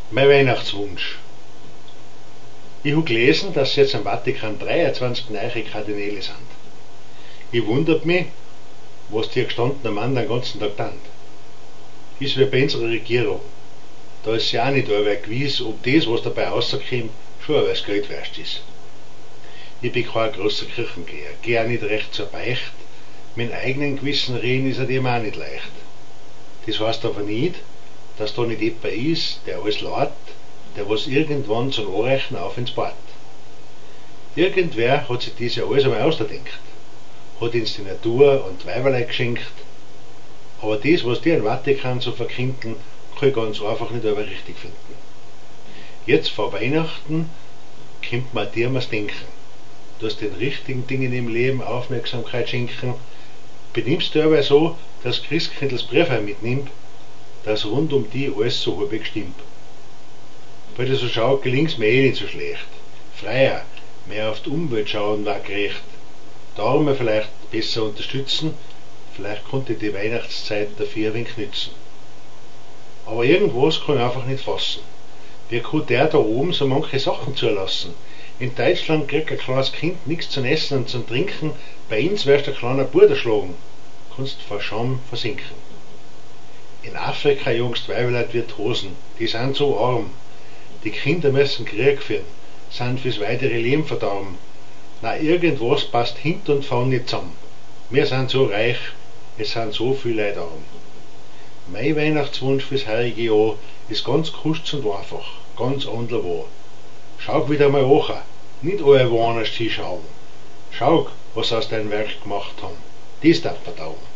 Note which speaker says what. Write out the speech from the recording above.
Speaker 1: Mein Weihnachtswunsch. Ich habe gelesen, dass jetzt im Vatikan 23 neue Kardinäle sind. Ich wundert mich, was der gestandene Mann den ganzen Tag tut. Ist wie bei unserer Regierung. Da ist ja auch nicht allweil gewiss, ob das, was dabei rauskommt, schon alles Geld wert ist. Ich bin kein großer Kirchengeher, gehe auch nicht recht zur Beicht. Mit eigenen Gewissen reden ist dem auch nicht leicht. Das heißt aber nicht, dass da nicht jemand ist, der alles lädt, der was irgendwann zum Anreichen auf ins Bad. Irgendwer hat sich das ja alles einmal ausgedacht, hat uns die Natur und Weiberlei geschenkt, aber das, was die in Vatikan so verkünden, kann ich ganz einfach nicht aber richtig finden. Jetzt vor Weihnachten kommt man dir was denken. Du hast den richtigen Dingen im Leben Aufmerksamkeit schenken, benimmst du aber so, dass Christkind das Brief mitnimmt, dass rund um die alles so halbwegs stimmt. Weil ich so schaue, gelingt es mir eh nicht so schlecht. Freier, mehr auf die Umwelt schauen war gerecht. Darum vielleicht besser unterstützen, vielleicht konnte die Weihnachtszeit dafür ein wenig nützen. Aber irgendwas kann ich einfach nicht fassen. Wie kann der da oben so manche Sachen zulassen? In Deutschland kriegt ein kleines Kind nichts zum Essen und zum Trinken, bei uns wärst du ein kleiner Bruder erschlagen. Kannst vor Scham versinken. In Afrika jungst Weiberleut wie Hosen, die sind so arm. Die Kinder müssen Krieg führen, sind fürs weitere Leben verdorben. Na, irgendwas passt hinten und vorn nicht zusammen. Wir sind so reich, es sind so viele Leute arm. Mein Weihnachtswunsch fürs heurige Jahr ist ganz kurz und einfach, ganz anderswo. Schau wieder mal an, nicht alle woanders hinschauen. Schau, was aus deinem Werk gemacht haben. Das darf man taugen.